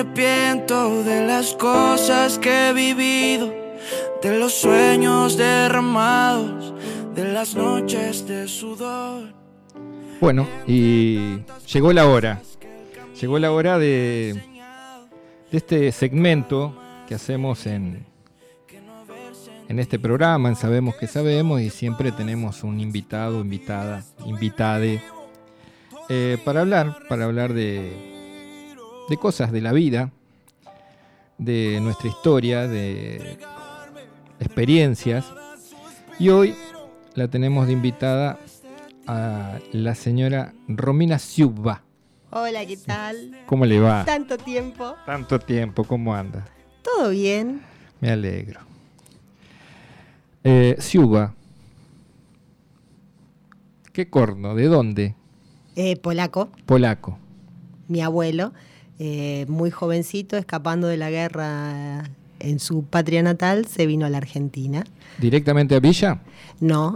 arrepiento de las cosas que he vivido, de los sueños derramados, de las noches de sudor. Bueno, y llegó la hora. Llegó la hora de este segmento que hacemos en este programa, en Sabemos que Sabemos, y siempre tenemos un invitado, invitade, para hablar de cosas de la vida, de nuestra historia, de experiencias. Y hoy la tenemos de invitada a la señora Romina Ciuba. Hola, ¿qué tal? ¿Cómo le va? Tanto tiempo. Tanto tiempo, ¿cómo anda? Todo bien. Me alegro. Ciuba. ¿Qué corno? ¿De dónde? Polaco. Polaco. Mi abuelo, muy jovencito, escapando de la guerra en su patria natal, se vino a la Argentina. ¿Directamente a Villa? No,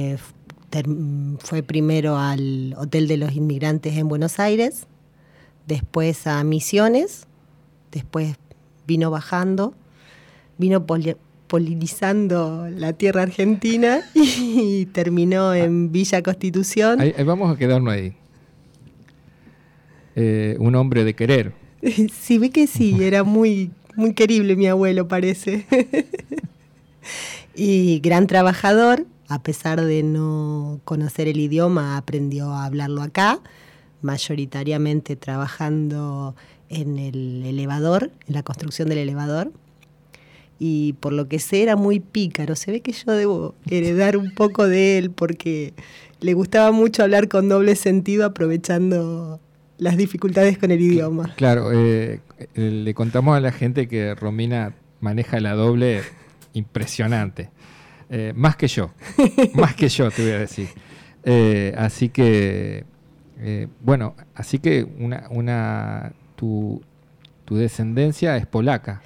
fue primero al Hotel de los Inmigrantes en Buenos Aires, después a Misiones, después vino bajando, vino polinizando la tierra argentina y terminó en Villa Constitución. Ahí vamos a quedarnos ahí. Un hombre de querer. Sí, ve que sí, era muy, muy querible mi abuelo, parece. Y gran trabajador, a pesar de no conocer el idioma, aprendió a hablarlo acá, mayoritariamente trabajando en el elevador, en la construcción del elevador. Y por lo que sé era muy pícaro. Se ve que yo debo heredar un poco de él porque le gustaba mucho hablar con doble sentido, aprovechando las dificultades con el idioma. Claro, le contamos a la gente que Romina maneja la doble impresionante. Más que yo te voy a decir. Así que, bueno, tu descendencia es polaca.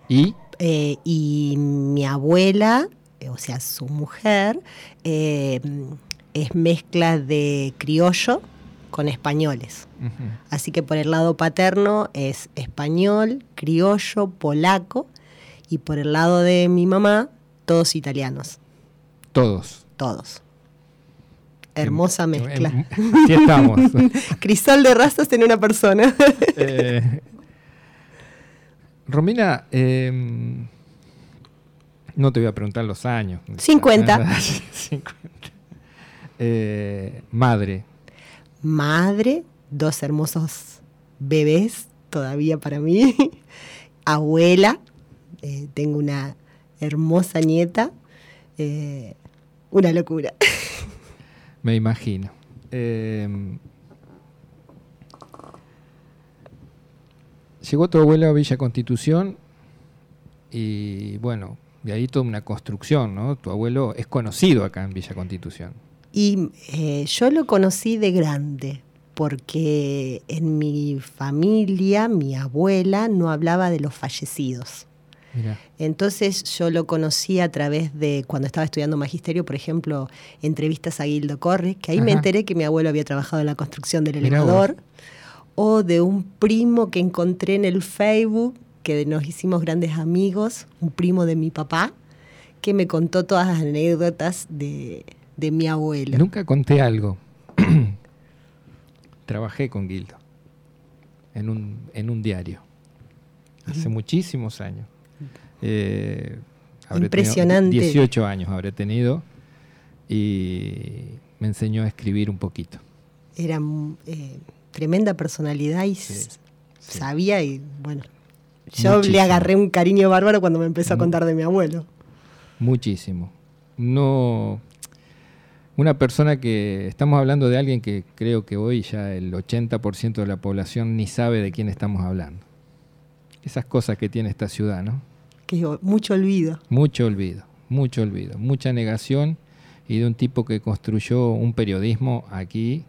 Y mi abuela, o sea, su mujer, es mezcla de criollo con españoles. Uh-huh. Así que por el lado paterno es español, criollo, polaco, y por el lado de mi mamá, todos italianos. Todos. Hermosa mezcla. Aquí estamos. Crisol de razas en una persona. Romina, no te voy a preguntar los años. 50. 50. Madre, 2 hermosos bebés todavía para mí. Abuela, tengo una hermosa nieta, una locura. Me imagino. Llegó tu abuelo a Villa Constitución y bueno, de ahí toda una construcción, ¿no? Tu abuelo es conocido acá en Villa Constitución. Y yo lo conocí de grande, porque en mi familia, mi abuela no hablaba de los fallecidos. Mirá. Entonces yo lo conocí a través de, cuando estaba estudiando magisterio, por ejemplo, entrevistas a Guildo Corres, que ahí me enteré que mi abuelo había trabajado en la construcción del elevador, o de un primo que encontré en el Facebook, que nos hicimos grandes amigos, un primo de mi papá, que me contó todas las anécdotas de mi abuelo. Nunca conté algo. Trabajé con Guildo en un diario hace muchísimos años. Impresionante. 18 años habré tenido y me enseñó a escribir un poquito. Era tremenda personalidad y sabía, y bueno, yo muchísimo. Le agarré un cariño bárbaro cuando me empezó a contar de mi abuelo. Muchísimo. No, una persona que, estamos hablando de alguien que creo que hoy ya el 80% de la población ni sabe de quién estamos hablando. Esas cosas que tiene esta ciudad, ¿no? Que mucho olvido. Mucha negación, y de un tipo que construyó un periodismo aquí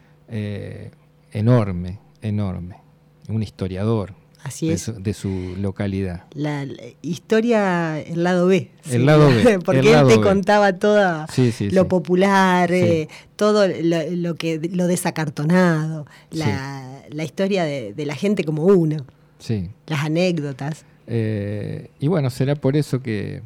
enorme, un historiador. Así es. De su localidad. La historia, el lado B. El lado B. Porque él te contaba todo lo popular, todo lo desacartonado, la historia de la gente como uno. Sí. Las anécdotas. Y bueno, será por eso que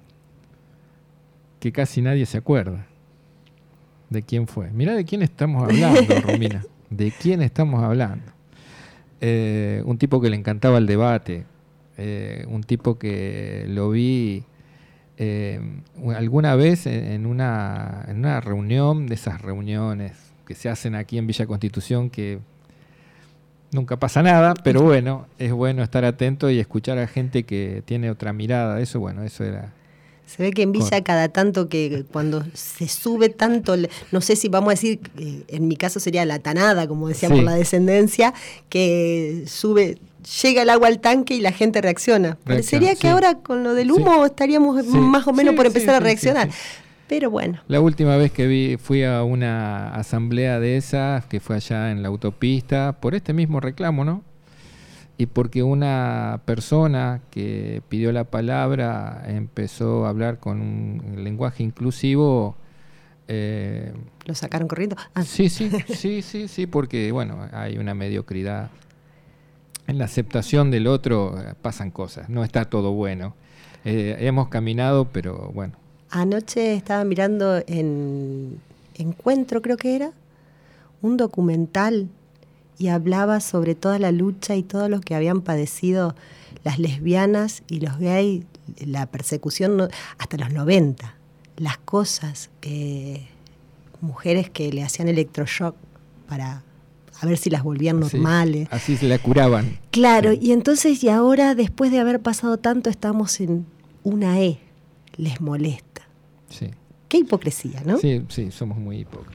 casi nadie se acuerda de quién fue. Mirá de quién estamos hablando, Romina. ¿De quién estamos hablando? Un tipo que le encantaba el debate, un tipo que lo vi alguna vez en una reunión, de esas reuniones que se hacen aquí en Villa Constitución, que nunca pasa nada, pero bueno, es bueno estar atento y escuchar a gente que tiene otra mirada. Eso, bueno, eso era... Se ve que en Villa cada tanto que cuando se sube tanto, no sé si vamos a decir, en mi caso sería la tanada, como decían, por la descendencia, que sube, llega el agua al tanque y la gente reacciona. Parecería que ahora con lo del humo estaríamos más o menos por empezar a reaccionar. Pero bueno. La última vez que fui a una asamblea de esas, que fue allá en la autopista, por este mismo reclamo, ¿no? Y porque una persona que pidió la palabra empezó a hablar con un lenguaje inclusivo. ¿Lo sacaron corriendo? Sí, porque bueno, hay una mediocridad. En la aceptación del otro pasan cosas, no está todo bueno. Hemos caminado, pero bueno. Anoche estaba mirando en Encuentro, creo que era, un documental, y hablaba sobre toda la lucha y todo lo que habían padecido las lesbianas y los gays, la persecución hasta los 90, las cosas, mujeres que le hacían electroshock para a ver si las volvían normales. Así se la curaban. Claro, y entonces, y ahora, después de haber pasado tanto, estamos en una les molesta. Sí. Qué hipocresía, ¿no? Sí, somos muy hipócritas.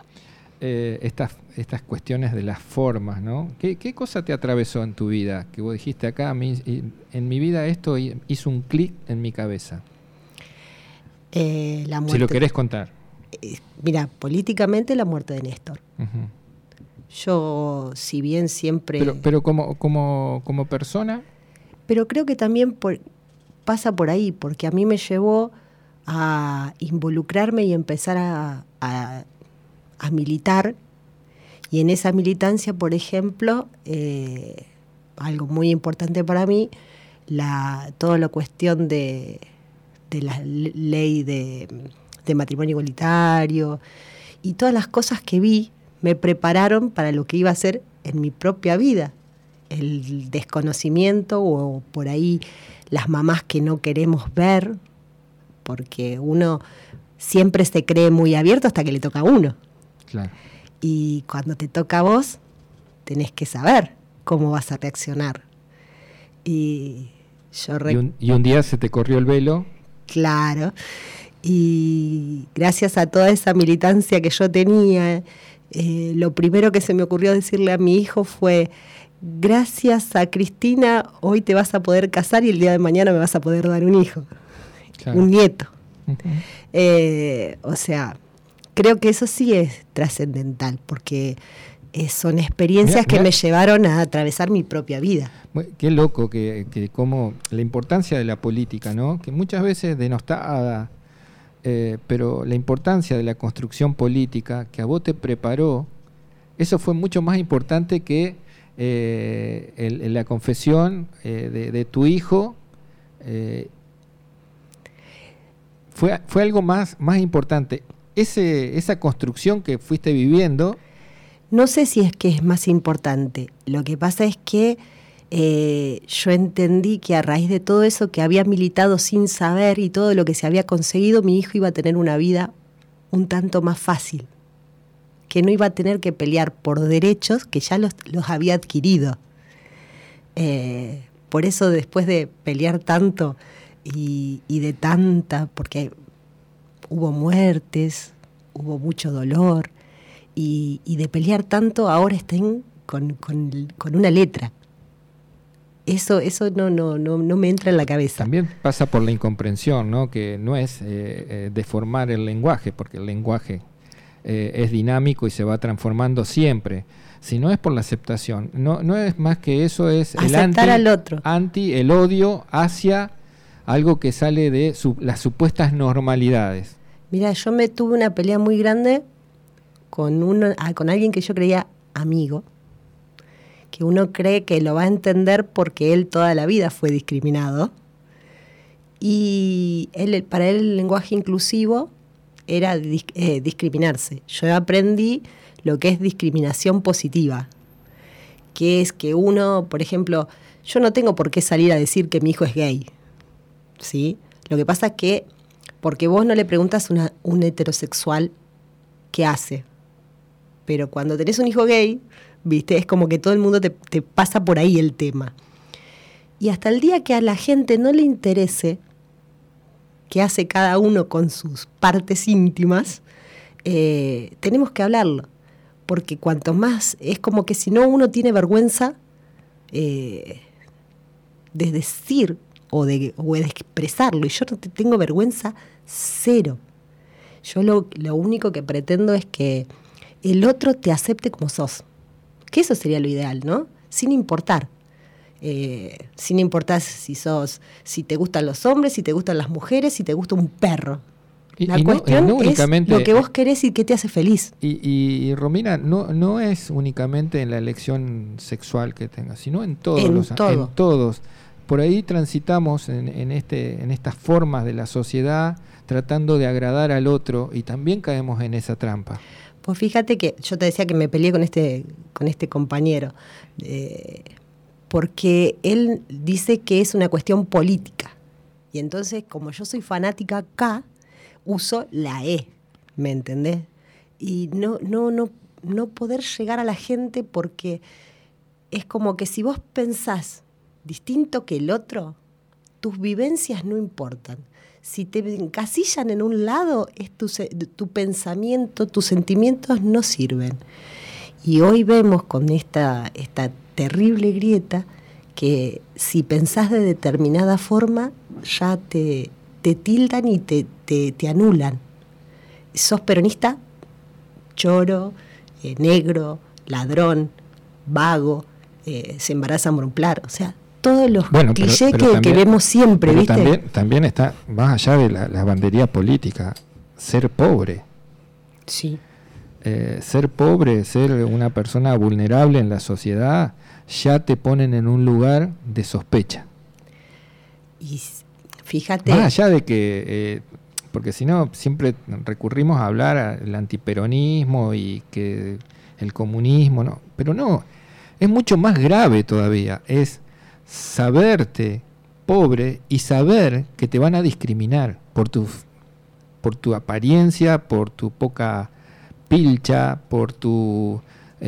Estas cuestiones de las formas, ¿no? ¿Qué cosa te atravesó en tu vida? Que vos dijiste acá, en mi vida esto hizo un clic en mi cabeza. La muerte. Si lo querés contar. Mira, políticamente la muerte de Néstor. Uh-huh. Yo, si bien siempre... Pero como persona... Pero creo que también pasa por ahí, porque a mí me llevó a involucrarme y empezar a militar, y en esa militancia, por ejemplo, algo muy importante para mí, toda la cuestión de la ley de matrimonio igualitario y todas las cosas que vi me prepararon para lo que iba a hacer en mi propia vida. El desconocimiento, o por ahí las mamás que no queremos ver, porque uno siempre se cree muy abierto hasta que le toca a uno. Claro. Y cuando te toca a vos, tenés que saber cómo vas a reaccionar. Y un día se te corrió el velo. Claro. Y gracias a toda esa militancia que yo tenía, lo primero que se me ocurrió decirle a mi hijo fue: gracias a Cristina, hoy te vas a poder casar y el día de mañana me vas a poder dar un hijo, claro. Un nieto. Uh-huh. O sea, creo que eso sí es trascendental, porque son experiencias que me llevaron a atravesar mi propia vida. Qué loco que como la importancia de la política, ¿no? Que muchas veces denostada, pero la importancia de la construcción política que a vos te preparó, eso fue mucho más importante que la confesión de tu hijo. Fue algo más importante. Esa construcción que fuiste viviendo. No sé si es que es más importante. Lo que pasa es que yo entendí que a raíz de todo eso que había militado sin saber y todo lo que se había conseguido, mi hijo iba a tener una vida un tanto más fácil, que no iba a tener que pelear por derechos que ya los había adquirido. Por eso, después de pelear tanto y de tanta, porque hubo muertes, hubo mucho dolor, y de pelear tanto, ahora estén con una letra. Eso no me entra en la cabeza. También pasa por la incomprensión, ¿no? Que no es deformar el lenguaje, porque el lenguaje es dinámico y se va transformando siempre, sino es por la aceptación. No es más que eso, es aceptar al otro. El odio hacia algo que sale de las supuestas normalidades. Mira, yo tuve una pelea muy grande con alguien que yo creía amigo, que uno cree que lo va a entender porque él toda la vida fue discriminado. Y para él el lenguaje inclusivo era discriminarse. Yo aprendí lo que es discriminación positiva, que es que uno, por ejemplo, yo no tengo por qué salir a decir que mi hijo es gay, ¿sí? Lo que pasa es que, porque vos no le preguntas a un heterosexual qué hace, pero cuando tenés un hijo gay, ¿viste? Es como que todo el mundo te pasa por ahí el tema. Y hasta el día que a la gente no le interese qué hace cada uno con sus partes íntimas, tenemos que hablarlo. Porque cuanto más, es como que si no uno tiene vergüenza de decir o de expresarlo, y yo no tengo vergüenza cero. Yo lo único que pretendo es que el otro te acepte como sos, que eso sería lo ideal, ¿no? Sin importar si te gustan los hombres, si te gustan las mujeres, si te gusta un perro. La cuestión no es lo que vos querés y qué te hace feliz. Y Romina, no es únicamente en la elección sexual que tengas, sino en todos en todos. Por ahí transitamos en estas formas de la sociedad tratando de agradar al otro y también caemos en esa trampa. Pues fíjate que yo te decía que me peleé con este compañero, porque él dice que es una cuestión política. Y entonces, como yo soy fanática acá, uso la E, ¿me entendés? Y no poder llegar a la gente, porque es como que si vos pensás distinto que el otro, tus vivencias no importan. Si te encasillan en un lado, es tu pensamiento, tus sentimientos no sirven. Y hoy vemos con esta terrible grieta que si pensás de determinada forma, ya te tildan y te anulan. ¿Sos peronista? Choro, negro, ladrón, vago, se embaraza por un claro. O sea, todos los clichés que vemos siempre, ¿viste? También está, más allá de la bandería política, ser pobre. Sí. Ser pobre, ser una persona vulnerable en la sociedad, ya te ponen en un lugar de sospecha. Y fíjate. Más allá de que, porque si no, siempre recurrimos a hablar al antiperonismo y que el comunismo, no. Pero no, es mucho más grave todavía. Es saberte pobre y saber que te van a discriminar por tu apariencia, por tu poca pilcha, por tu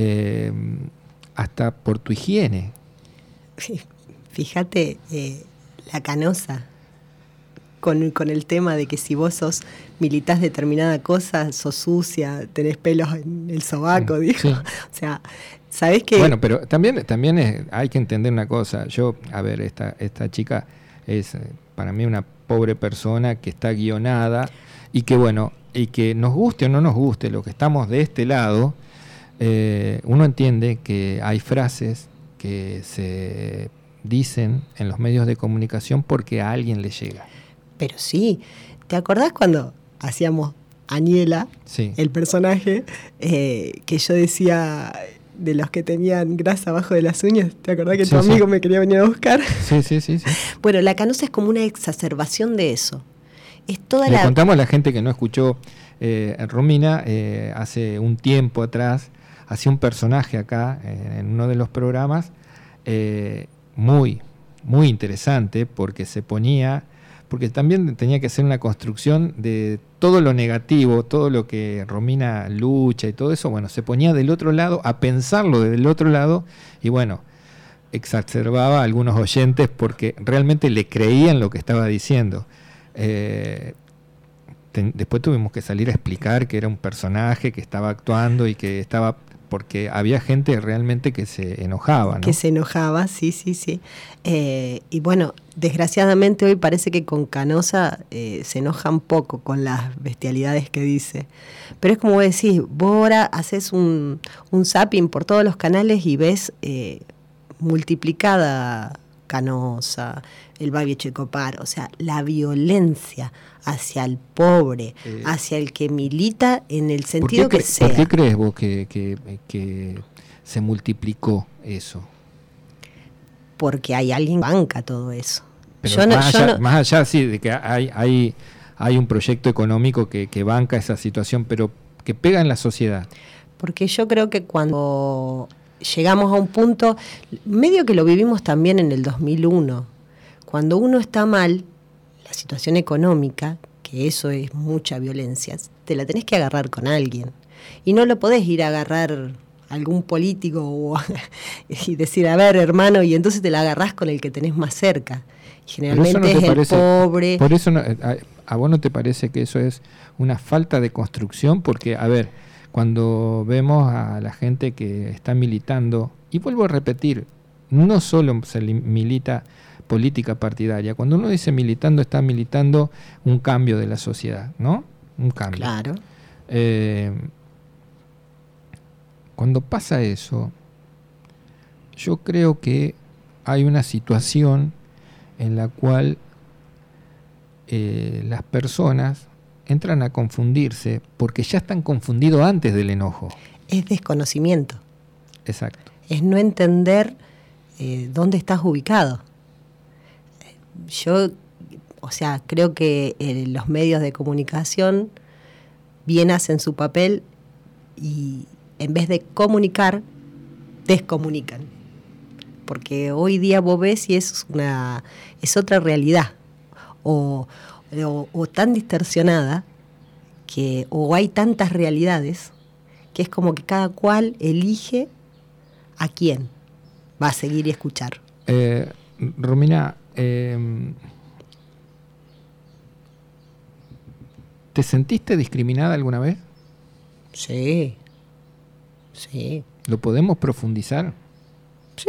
hasta por tu higiene. Fíjate, la Canosa con el tema de que si vos militás determinada cosa, sos sucia, tenés pelos en el sobaco, dijo. Sí. O sea, ¿sabés qué? Bueno, pero también hay que entender una cosa. Esta chica es para mí una pobre persona que está guionada y que nos guste o no nos guste lo que estamos de este lado, uno entiende que hay frases que se dicen en los medios de comunicación porque a alguien le llega. Pero sí, ¿te acordás cuando hacíamos Aniela, sí, el personaje, que yo decía de los que tenían grasa abajo de las uñas? ¿Te acordás que tu amigo me quería venir a buscar? Sí. Bueno, la Canosa es como una exacerbación de eso. Es toda Le contamos a la gente que no escuchó, Romina hace un tiempo atrás hacía un personaje acá en uno de los programas muy interesante, porque también tenía que hacer una construcción de todo lo negativo, todo lo que Romina lucha y todo eso. Bueno, se ponía del otro lado a pensarlo del otro lado y bueno, exacerbaba a algunos oyentes porque realmente le creían lo que estaba diciendo. Después tuvimos que salir a explicar que era un personaje que estaba actuando y que estaba, porque había gente realmente que se enojaba, ¿no? Que se enojaba, sí. Y bueno, desgraciadamente hoy parece que con Canosa se enojan poco con las bestialidades que dice. Pero es como vos decís, vos ahora haces un zapping por todos los canales y ves multiplicada Canosa, el Babi Echecopar, o sea, la violencia hacia el pobre, hacia el que milita en el sentido que sea. ¿Por qué crees vos que se multiplicó eso? porque hay alguien que banca todo eso. Pero más allá sí, de que hay un proyecto económico que banca esa situación, pero que pega en la sociedad. Porque yo creo que cuando llegamos a un punto, medio que lo vivimos también en el 2001, cuando uno está mal, la situación económica, que eso es mucha violencia, te la tenés que agarrar con alguien. Y no lo podés ir a agarrar a algún político y decir, a ver, hermano, y entonces te la agarrás con el que tenés más cerca. Y generalmente es el pobre. Por eso ¿a vos no te parece que eso es una falta de construcción? Porque, a ver, cuando vemos a la gente que está militando, y vuelvo a repetir, no solo se milita política partidaria, cuando uno dice militando, está militando un cambio de la sociedad, ¿no? Un cambio. Claro. Cuando pasa eso, yo creo que hay una situación en la cual las personas entran a confundirse porque ya están confundidos antes del enojo. Es desconocimiento. Exacto. Es no entender dónde estás ubicado. Yo, creo que los medios de comunicación bien hacen su papel y en vez de comunicar, descomunican. Porque hoy día vos ves y es otra realidad. O tan distorsionada, o hay tantas realidades, que es como que cada cual elige a quién va a seguir y escuchar. Romina, ¿te sentiste discriminada alguna vez? Sí. ¿Lo podemos profundizar? Sí.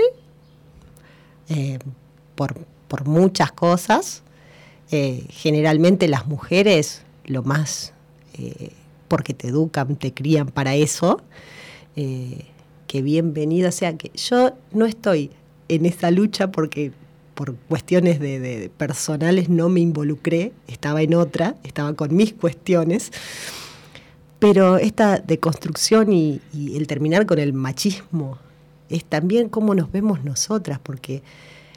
Por muchas cosas. Generalmente las mujeres, lo más, porque te educan, te crían para eso, que bienvenida. O sea, que yo no estoy en esa lucha porque por cuestiones de personales no me involucré, estaba en otra, estaba con mis cuestiones, pero esta deconstrucción y el terminar con el machismo es también cómo nos vemos nosotras, porque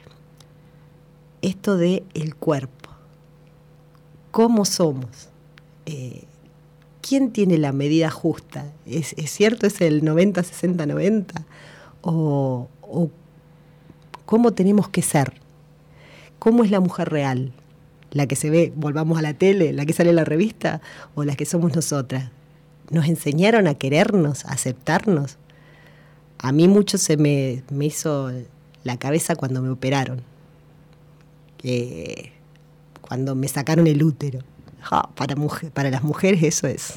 esto de el cuerpo, cómo somos, ¿quién tiene la medida justa? ¿Es cierto, es el 90-60-90? ¿O cómo tenemos que ser? ¿Cómo es la mujer real? ¿La que se ve, volvamos a la tele, la que sale en la revista, o la que somos nosotras? ¿Nos enseñaron a querernos, a aceptarnos? A mí mucho se me hizo la cabeza cuando me operaron. Cuando me sacaron el útero. Para las mujeres eso es.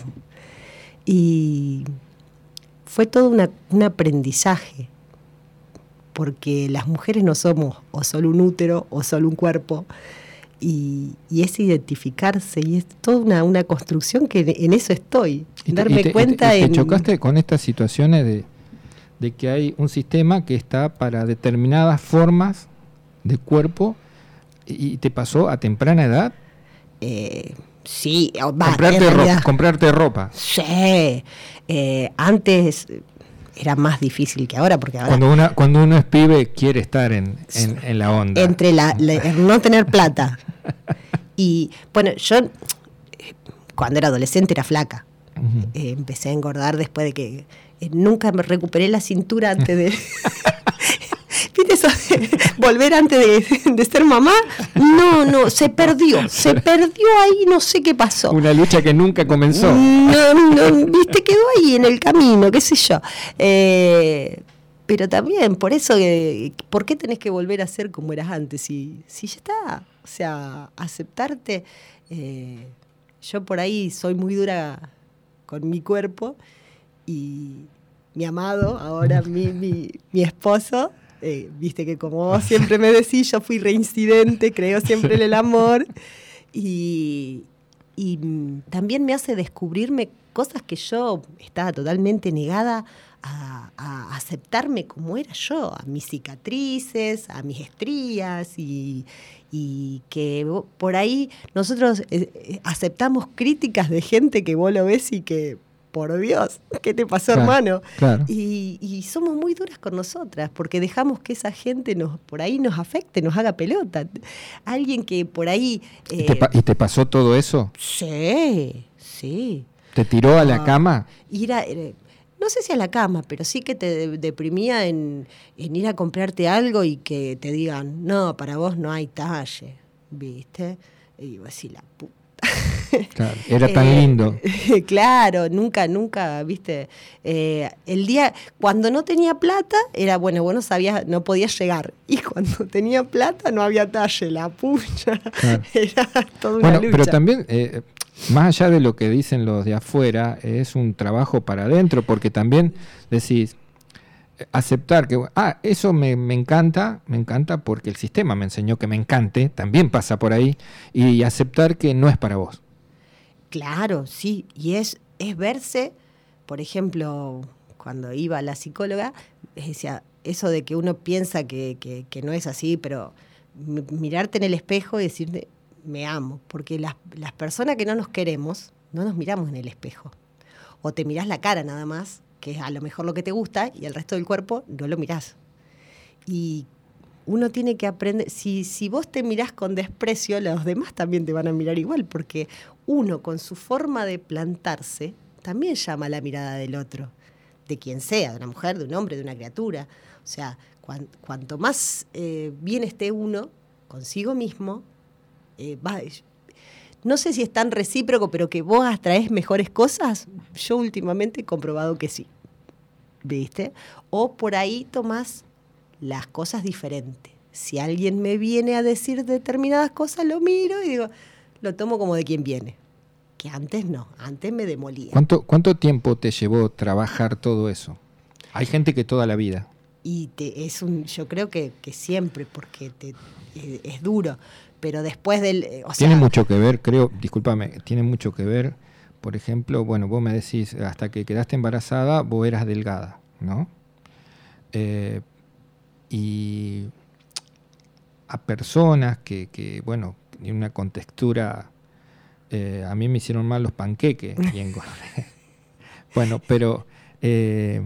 Y fue todo un aprendizaje, porque las mujeres no somos o solo un útero o solo un cuerpo, y es identificarse, y es toda una construcción que en eso estoy, darme cuenta. ¿Te chocaste con estas situaciones de que hay un sistema que está para determinadas formas de cuerpo y te pasó a temprana edad? Sí. Comprarte ropa. Sí. Antes era más difícil que ahora, porque ahora... Cuando uno es pibe quiere estar en la onda. Entre no tener plata. Y bueno, yo cuando era adolescente era flaca. Uh-huh. Empecé a engordar después de que nunca me recuperé la cintura antes de... ¿Viste eso de volver antes de ser mamá? No, se perdió ahí, no sé qué pasó. Una lucha que nunca comenzó. No, viste, quedó ahí en el camino, qué sé yo. Pero también, por eso, ¿por qué tenés que volver a ser como eras antes? Si ya está, o sea, aceptarte. Yo por ahí soy muy dura con mi cuerpo, y mi amado, ahora mi esposo, viste que como vos siempre me decís, yo fui reincidente, creo siempre en el amor, y también me hace descubrirme cosas que yo estaba totalmente negada a aceptarme como era yo, a mis cicatrices, a mis estrías, y que por ahí nosotros aceptamos críticas de gente que vos lo ves y que por Dios, ¿qué te pasó, claro, hermano? Claro. Y somos muy duras con nosotras, porque dejamos que esa gente por ahí nos afecte, nos haga pelota. Alguien que por ahí... ¿Y te pasó todo eso? Sí. ¿Te tiró a la cama? No sé si a la cama, pero sí que te deprimía en ir a comprarte algo y que te digan, no, para vos no hay talle, ¿viste? Y vos decís, la puta. Claro, era tan lindo. Claro, nunca, ¿viste? El día, cuando no tenía plata, era bueno, vos no podías llegar. Y cuando tenía plata, no había talle, la pucha. Claro. Era toda una lucha. Pero también... más allá de lo que dicen los de afuera, es un trabajo para adentro, porque también decís, aceptar que, eso me encanta porque el sistema me enseñó que me encante, también pasa por ahí, y aceptar que no es para vos. Claro, sí, y es verse, por ejemplo, cuando iba a la psicóloga, decía, eso de que uno piensa que no es así, pero mirarte en el espejo y decirte, me amo, porque las personas que no nos queremos, no nos miramos en el espejo. O te mirás la cara nada más, que es a lo mejor lo que te gusta, y el resto del cuerpo no lo mirás. Y uno tiene que aprender, si vos te mirás con desprecio, los demás también te van a mirar igual, porque uno con su forma de plantarse también llama la mirada del otro, de quien sea, de una mujer, de un hombre, de una criatura. O sea, cuanto más bien esté uno consigo mismo, no sé si es tan recíproco, pero que vos atraes mejores cosas, yo últimamente he comprobado que sí, ¿viste? O por ahí tomás las cosas diferentes. Si alguien me viene a decir determinadas cosas, lo miro y digo, lo tomo como de quien viene. Que antes no, antes me demolía. ¿Cuánto tiempo te llevó trabajar todo eso? Hay gente que toda la vida. Y yo creo que siempre, porque es duro. Pero después tiene mucho que ver, tiene mucho que ver, por ejemplo, bueno, vos me decís, hasta que quedaste embarazada, vos eras delgada, ¿no? Y a personas que bueno, tienen una contextura, a mí me hicieron mal los panqueques, y engordé. Bueno, pero... ¿qué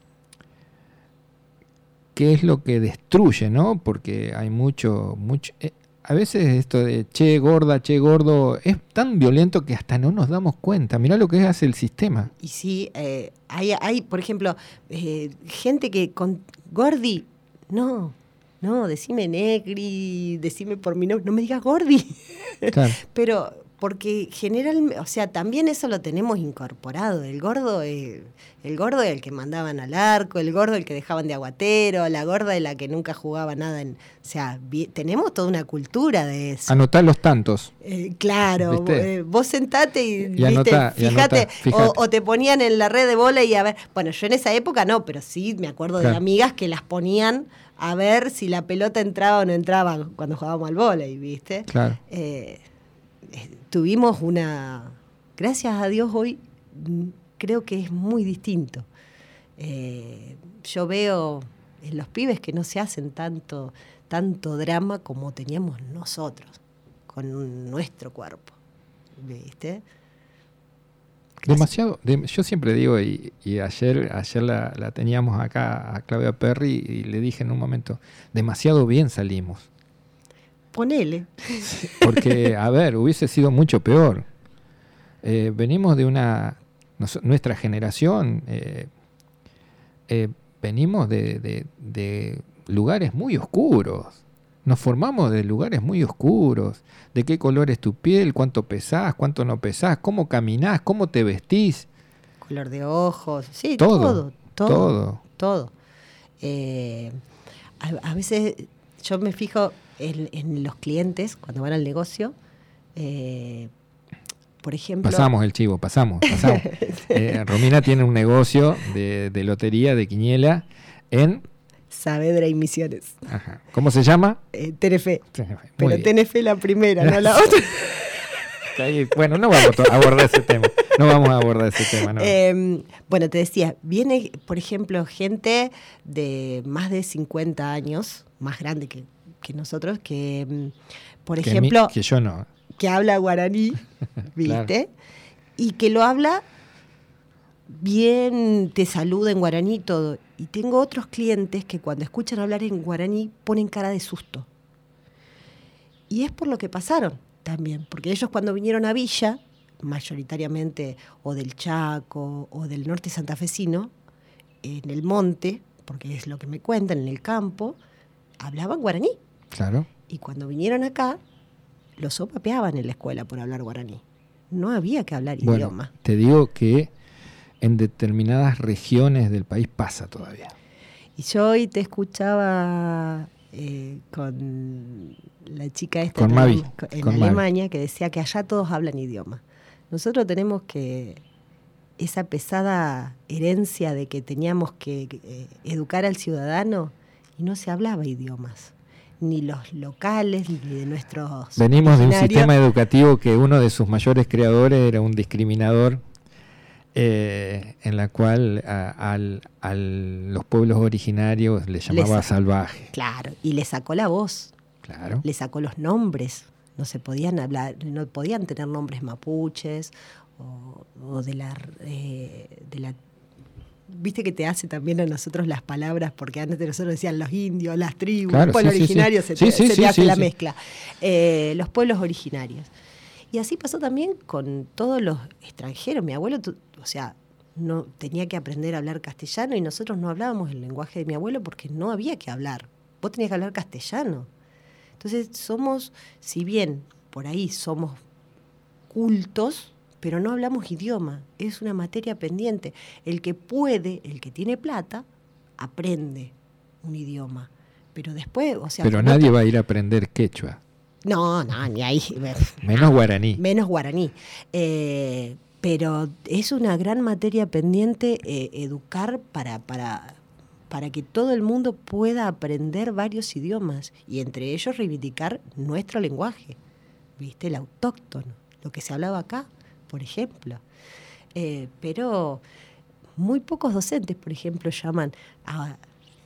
es lo que destruye, no? Porque hay mucho a veces esto de che gorda, che gordo, es tan violento que hasta no nos damos cuenta. Mirá lo que hace el sistema. Y sí, hay por ejemplo, gente que con gordi, no, decime negri, decime por mi nombre, no me digas gordi. Claro. Pero porque generalmente, o sea, también eso lo tenemos incorporado. El gordo es el que mandaban al arco, el gordo el que dejaban de aguatero, la gorda de la que nunca jugaba nada. O sea, tenemos toda una cultura de eso. Anotá los tantos. Claro, vos sentate y anotá, fíjate. O te ponían en la red de vóley y a ver, bueno, yo en esa época no, pero sí me acuerdo de amigas que las ponían a ver si la pelota entraba o no entraba cuando jugábamos al vóley, ¿viste? Claro. Tuvimos gracias a Dios hoy creo que es muy distinto. Yo veo en los pibes que no se hacen tanto drama como teníamos nosotros con nuestro cuerpo, ¿viste? Demasiado, yo siempre digo, y ayer la teníamos acá a Claudia Perry y le dije en un momento, demasiado bien salimos. Ponele. Porque, a ver, hubiese sido mucho peor. Venimos de nuestra generación, venimos de lugares muy oscuros. Nos formamos de lugares muy oscuros. ¿De qué color es tu piel? ¿Cuánto pesás? ¿Cuánto no pesás? ¿Cómo caminás? ¿Cómo te vestís? Color de ojos. Sí, todo. A veces yo me fijo en los clientes cuando van al negocio. Por ejemplo... Pasamos el chivo, pasamos. Romina tiene un negocio de lotería, de quiniela, en... Saavedra y Misiones. Ajá. ¿Cómo se llama? Tenefe. Pero Tenefe la primera, no la otra. Bueno, no vamos a abordar ese tema. No. Bueno, te decía, viene, por ejemplo, gente de más de 50 años, más grande que nosotros, que, por ejemplo... Que yo no. Que habla guaraní, ¿viste? Claro. Y que lo habla bien, te saluda en guaraní y todo. Y tengo otros clientes que cuando escuchan hablar en guaraní ponen cara de susto. Y es por lo que pasaron también, porque ellos cuando vinieron a Villa, mayoritariamente o del Chaco o del norte santafesino, en el monte, porque es lo que me cuentan, en el campo, hablaban guaraní. Claro. Y cuando vinieron acá, los sopapeaban en la escuela por hablar guaraní. No había que hablar idioma. Te digo que en determinadas regiones del país pasa todavía. Y yo hoy te escuchaba con la chica esta con Mavi, en Alemania, que decía que allá todos hablan idioma. Nosotros tenemos que esa pesada herencia de que teníamos que educar al ciudadano y no se hablaba idiomas, ni los locales, ni de nuestros Venimos de un sistema educativo que uno de sus mayores creadores era un discriminador, en la cual a los pueblos originarios les llamaba salvaje. Claro, y le sacó la voz, claro. Le sacó los nombres, no se podían hablar, no podían tener nombres mapuches o de la viste que te hace también a nosotros las palabras, porque antes de nosotros decían los indios, las tribus, claro, los pueblos originarios, se te hace la mezcla. Los pueblos originarios. Y así pasó también con todos los extranjeros. Mi abuelo, no tenía que aprender a hablar castellano y nosotros no hablábamos el lenguaje de mi abuelo porque no había que hablar. Vos tenías que hablar castellano. Entonces somos, si bien por ahí somos cultos, pero no hablamos idioma, es una materia pendiente. El que puede, el que tiene plata, aprende un idioma. Pero después, Pero nadie va a ir a aprender quechua. No, ni ahí. Menos guaraní. Menos guaraní. Pero es una gran materia pendiente educar para que todo el mundo pueda aprender varios idiomas y entre ellos reivindicar nuestro lenguaje, ¿viste? El autóctono, lo que se hablaba acá, por ejemplo. Pero muy pocos docentes, por ejemplo, llaman a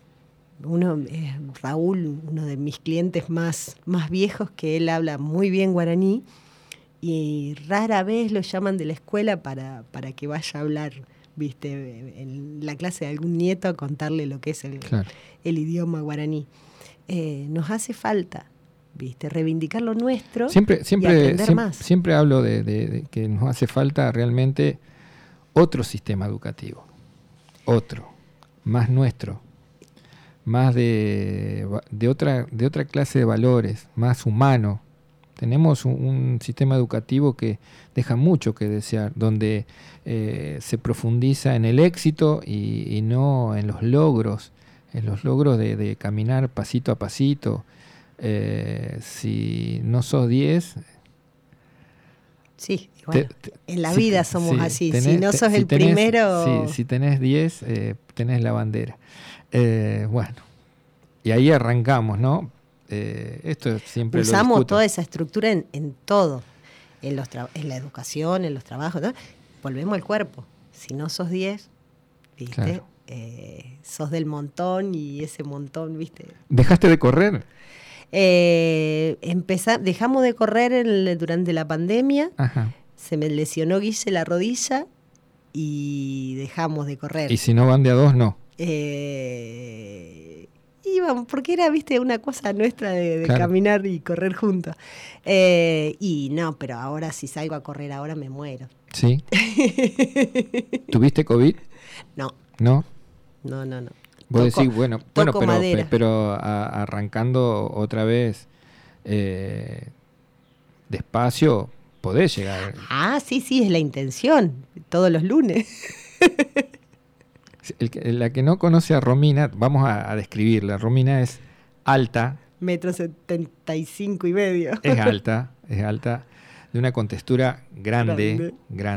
Raúl, uno de mis clientes más viejos, que él habla muy bien guaraní y rara vez lo llaman de la escuela para que vaya a hablar, ¿viste? En la clase de algún nieto a contarle lo que es el idioma guaraní. Nos hace falta, ¿viste? Reivindicar lo nuestro y aprender más. Siempre hablo de que nos hace falta realmente otro sistema educativo, otro, más nuestro, más de otra clase de valores, más humano. Tenemos un sistema educativo que deja mucho que desear, donde se profundiza en el éxito y no en los logros de caminar pasito a pasito. Si no sos 10... Sí, bueno, en la vida somos así. Si no sos el primero... Si tenés 10, tenés la bandera. Bueno, y ahí arrancamos, ¿no? Esto siempre usamos toda esa estructura en todo, en la educación, en los trabajos, ¿no? Volvemos al cuerpo. Si no sos 10, ¿viste? Claro. Sos del montón y ese montón, ¿viste? ¿Dejaste de correr? Dejamos de correr durante la pandemia. Ajá. Se me lesionó Guille la rodilla y dejamos de correr. ¿Y si no van de a dos, no? Íbamos, porque era, viste, una cosa nuestra de claro, caminar y correr juntos. Y no, pero ahora si salgo a correr ahora me muero. ¿Sí? ¿Tuviste COVID? No. ¿No? No. Vos decís, bueno, pero arrancando otra vez despacio, podés llegar. Ah, sí, es la intención, todos los lunes. La que no conoce a Romina, vamos a describirla. Romina es alta. 1,75 y medio. Es alta, de una contextura grande.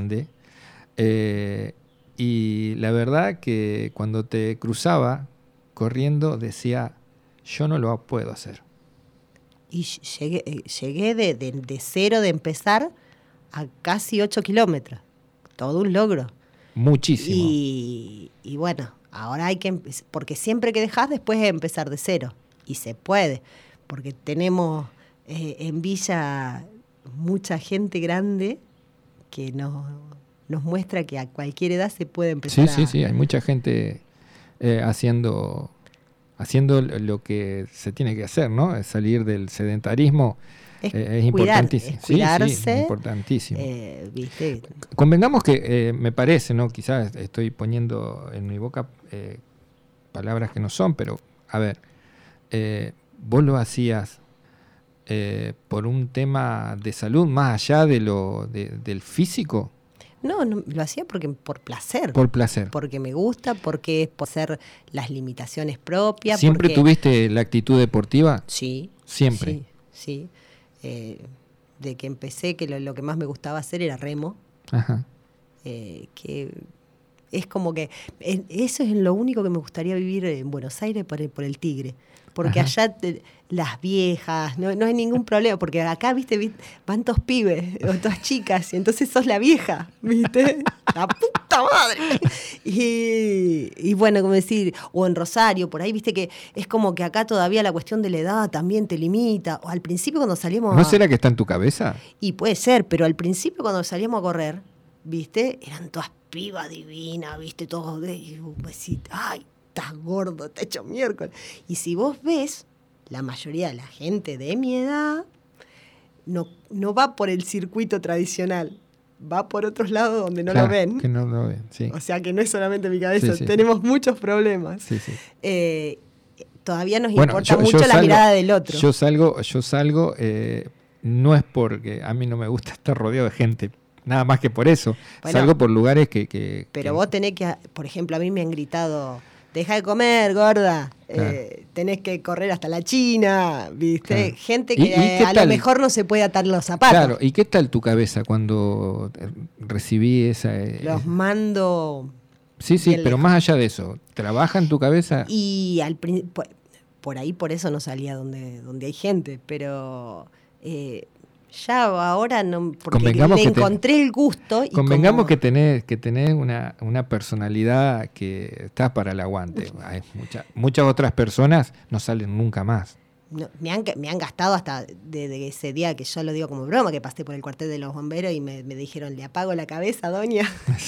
Y la verdad que cuando te cruzaba corriendo decía, yo no lo puedo hacer. Y llegué de cero, de empezar, a casi 8 kilómetros. Todo un logro. Muchísimo. Y bueno, ahora hay que porque siempre que dejás después es empezar de cero. Y se puede, porque tenemos en Villa mucha gente grande que nos muestra que a cualquier edad se puede empezar Sí, hay mucha gente haciendo lo que se tiene que hacer, ¿no? Es salir del sedentarismo. Es importantísimo. Es cuidarse, sí, importantísimo. ¿Viste? Convengamos que me parece, ¿no? Quizás estoy poniendo en mi boca palabras que no son, pero a ver, vos lo hacías por un tema de salud más allá de del físico. No, lo hacía por placer. Por placer. Porque me gusta, porque es por ser las limitaciones propias. ¿Siempre tuviste la actitud deportiva? Sí. Siempre. Sí. De que empecé, que lo que más me gustaba hacer era remo. Ajá. Que es como que eso es lo único que me gustaría vivir en Buenos Aires por el Tigre. Porque allá las viejas, no hay ningún problema, porque acá, ¿viste? Van todos pibes o todas chicas, y entonces sos la vieja, ¿viste? ¡La puta madre! Y bueno, como decir, o en Rosario, por ahí, ¿viste? Que es como que acá todavía la cuestión de la edad también te limita. O al principio cuando salíamos... ¿No será que está en tu cabeza? Y puede ser, pero al principio cuando salíamos a correr, ¿viste? Eran todas pibas divinas, ¿viste? Todos, y vos decís, ¡ay! Estás gordo, está hecho miércoles. Y si vos ves, la mayoría de la gente de mi edad no va por el circuito tradicional, va por otros lados donde no lo ven. Que no lo ven, sí. O sea que no es solamente mi cabeza, Sí. tenemos muchos problemas. Sí. Todavía nos importa mucho la mirada del otro. Yo salgo, no es porque a mí no me gusta estar rodeado de gente, nada más que por eso. Bueno, salgo por lugares que... Pero vos tenés que, por ejemplo, a mí me han gritado... Deja de comer, gorda. Claro. Tenés que correr hasta la China, ¿viste? Claro. Gente que a lo mejor no se puede atar los zapatos. Claro, ¿y qué tal tu cabeza cuando recibí esa...? Los mando... Sí, pero más allá de eso, ¿trabaja en tu cabeza? Y por ahí, por eso no salía donde hay gente, pero... ya ahora no, porque le encontré el gusto. Y convengamos que tenés una personalidad que está para el aguante. Hay muchas otras personas no salen nunca más. No, me han gastado hasta de ese día, que yo lo digo como broma, que pasé por el cuartel de los bomberos y me dijeron, ¿le apago la cabeza, doña?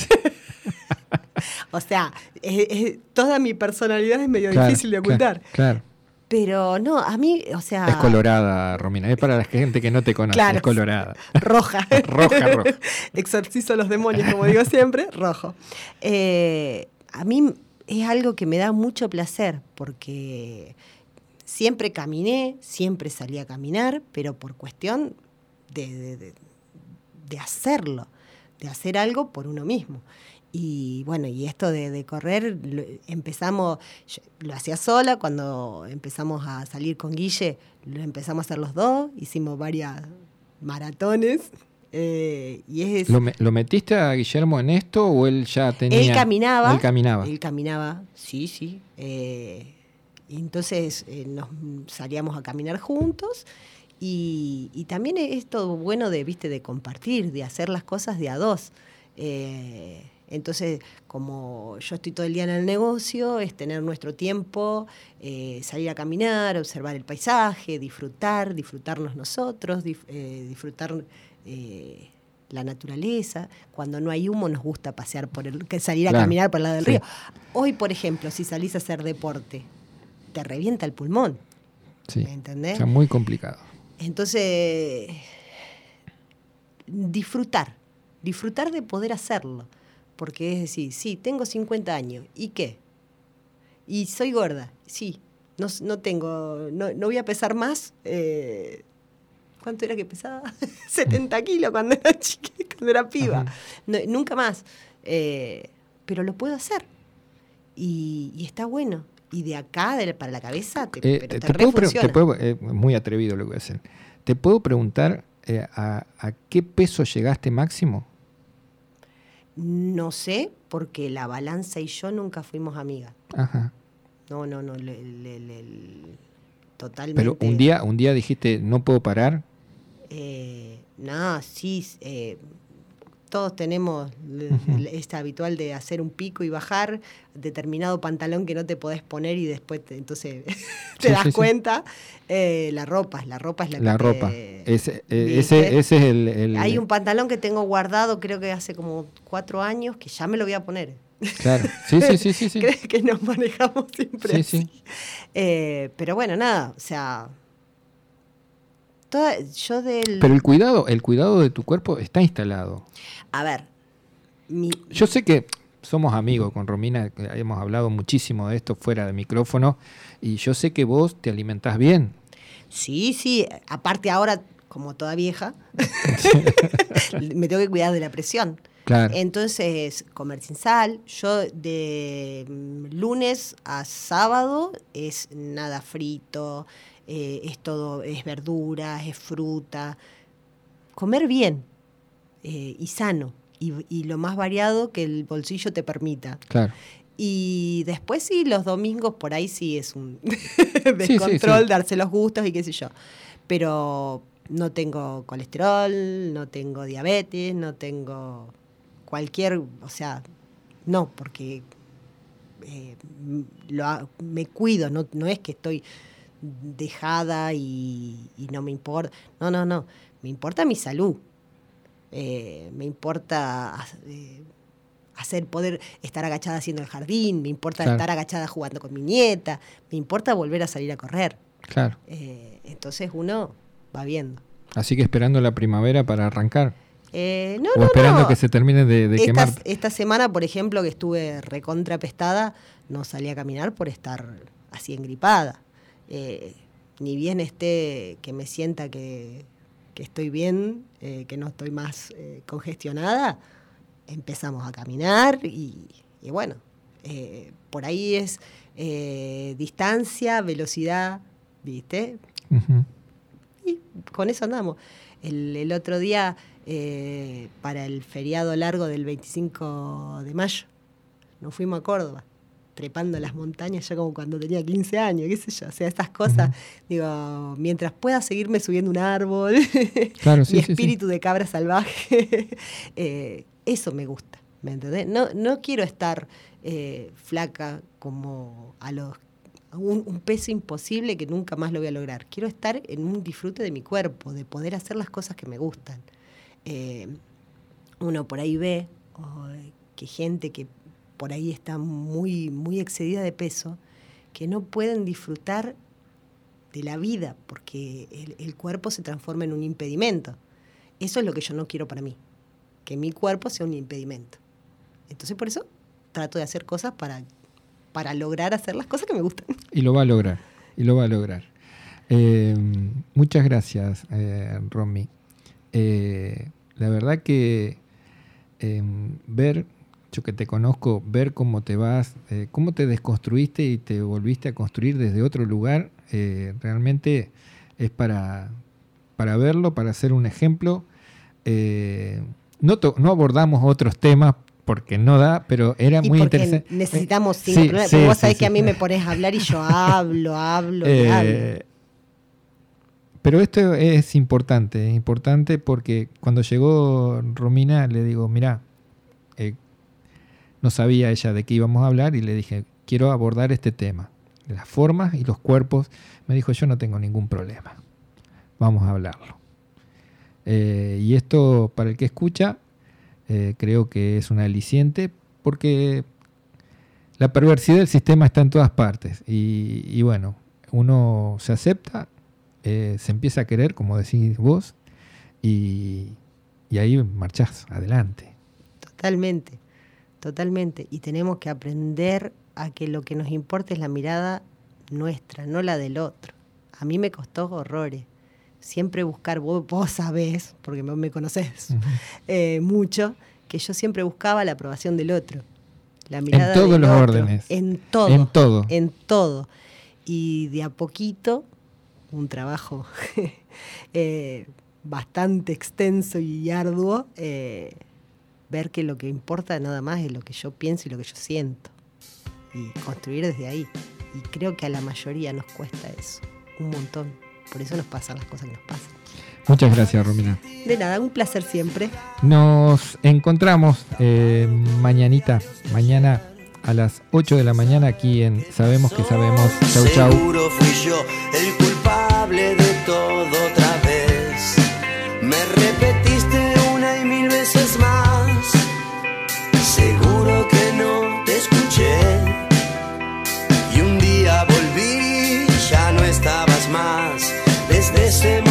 O sea, toda mi personalidad es medio difícil de ocultar. Claro. Pero no, a mí, o sea... Es colorada, Romina. Es para la gente que no te conoce. Claro, es colorada. Roja. roja. Exorcizo a los demonios, como digo siempre, rojo. A mí es algo que me da mucho placer, porque siempre caminé, siempre salí a caminar, pero por cuestión de hacerlo, de hacer algo por uno mismo. Y bueno, y esto de correr, lo hacía sola, cuando empezamos a salir con Guille, lo empezamos a hacer los dos, hicimos varias maratones. ¿Lo metiste a Guillermo en esto o él ya tenía...? Él caminaba. Él caminaba, sí. Y entonces nos salíamos a caminar juntos. Y también esto bueno de compartir, de hacer las cosas de a dos. Entonces, como yo estoy todo el día en el negocio, es tener nuestro tiempo, salir a caminar, observar el paisaje, disfrutarnos nosotros, disfrutar la naturaleza. Cuando no hay humo nos gusta pasear salir a caminar por el lado del río. Hoy, por ejemplo, si salís a hacer deporte, te revienta el pulmón. Sí. ¿Me entendés? O sea, muy complicado. Entonces, disfrutar de poder hacerlo. Porque es decir, sí, tengo 50 años, ¿y qué? Y soy gorda, sí, no voy a pesar más. ¿Cuánto era que pesaba? 70 kilos cuando era chiquita, cuando era piba. No, nunca más. Pero lo puedo hacer. Y está bueno. Y de acá, para la cabeza, te refunciona. Muy atrevido lo que voy a hacer. ¿Te puedo preguntar a qué peso llegaste máximo? No sé, porque la balanza y yo nunca fuimos amigas. Ajá. No, totalmente. Pero un día dijiste, no puedo parar. No, sí, todos tenemos esta habitual de hacer un pico y bajar, determinado pantalón que no te podés poner y después entonces te das cuenta. La ropa es la ropa. Ese es el... Hay un pantalón que tengo guardado, creo que hace como 4 años, que ya me lo voy a poner. Claro, sí. ¿Crees que nos manejamos siempre así? Sí. Pero bueno, nada, o sea... Pero el cuidado de tu cuerpo está instalado. A ver, yo sé que somos amigos con Romina, hemos hablado muchísimo de esto fuera de micrófono, y yo sé que vos te alimentás bien. Sí, aparte ahora, como toda vieja, me tengo que cuidar de la presión. Claro. Entonces, comer sin sal. Yo de lunes a sábado es nada frito, es todo, es verduras, es fruta. Comer bien y sano y lo más variado que el bolsillo te permita. Claro. Y después sí, los domingos por ahí sí es un descontrol, darse los gustos y qué sé yo. Pero no tengo colesterol, no tengo diabetes, no tengo cualquier, o sea, no, porque me cuido, no es que estoy dejada y no me importa. No, me importa mi salud. Me importa poder estar agachada haciendo el jardín, me importa estar agachada jugando con mi nieta, me importa volver a salir a correr. Claro. Entonces uno va viendo. Así que esperando la primavera para arrancar. O esperando que se termine de quemar. Esta semana, por ejemplo, que estuve recontrapestada, no salí a caminar por estar así engripada. Ni bien esté, que me sienta que estoy bien, que no estoy más congestionada, empezamos a caminar y bueno, por ahí es distancia, velocidad, ¿viste? Uh-huh. Y con eso andamos. El otro día, para el feriado largo del 25 de mayo, nos fuimos a Córdoba, trepando las montañas ya como cuando tenía 15 años, qué sé yo. O sea, estas cosas, digo, mientras pueda seguirme subiendo un árbol, claro, mi espíritu de cabra salvaje, eso me gusta, ¿me entendés? No quiero estar flaca como un peso imposible que nunca más lo voy a lograr. Quiero estar en un disfrute de mi cuerpo, de poder hacer las cosas que me gustan. Uno por ahí ve que gente que por ahí está muy, muy excedida de peso, que no pueden disfrutar de la vida porque el cuerpo se transforma en un impedimento. Eso es lo que yo no quiero para mí, que mi cuerpo sea un impedimento. Entonces por eso trato de hacer cosas para lograr hacer las cosas que me gustan. Y lo va a lograr. Muchas gracias, Romy. La verdad que yo que te conozco, ver cómo te vas, cómo te desconstruiste y te volviste a construir desde otro lugar, realmente es para verlo, para hacer un ejemplo. No abordamos otros temas porque no da, pero era muy interesante. Necesitamos problema, porque vos sabés que a mí me pones a hablar y yo hablo. Pero esto es importante porque cuando llegó Romina le digo, mirá, no sabía ella de qué íbamos a hablar y le dije, quiero abordar este tema, las formas y los cuerpos. Me dijo, yo no tengo ningún problema, vamos a hablarlo. Y esto, para el que escucha, creo que es un aliciente porque la perversidad del sistema está en todas partes y bueno, uno se acepta, se empieza a querer, como decís vos, y ahí marchás adelante. Totalmente. Y tenemos que aprender a que lo que nos importa es la mirada nuestra, no la del otro. A mí me costó horrores. Siempre buscar, vos sabés, porque me conocés mucho, que yo siempre buscaba la aprobación del otro. La mirada en todos del los otro, órdenes. En todo. Y de a poquito, un trabajo bastante extenso y arduo, ver que lo que importa nada más es lo que yo pienso y lo que yo siento. Y construir desde ahí. Y creo que a la mayoría nos cuesta eso, un montón. Por eso nos pasan las cosas que nos pasan. Muchas gracias, Romina. De nada, un placer siempre. Nos encontramos mañana a las 8 de la mañana aquí en Sabemos que Sabemos. Chau, chau. Seguro fui yo el culpable de todo otra vez. Me repetiste una y mil veces más. Seguro que no te escuché. Y un día volví, ya no estabas más. Desde ese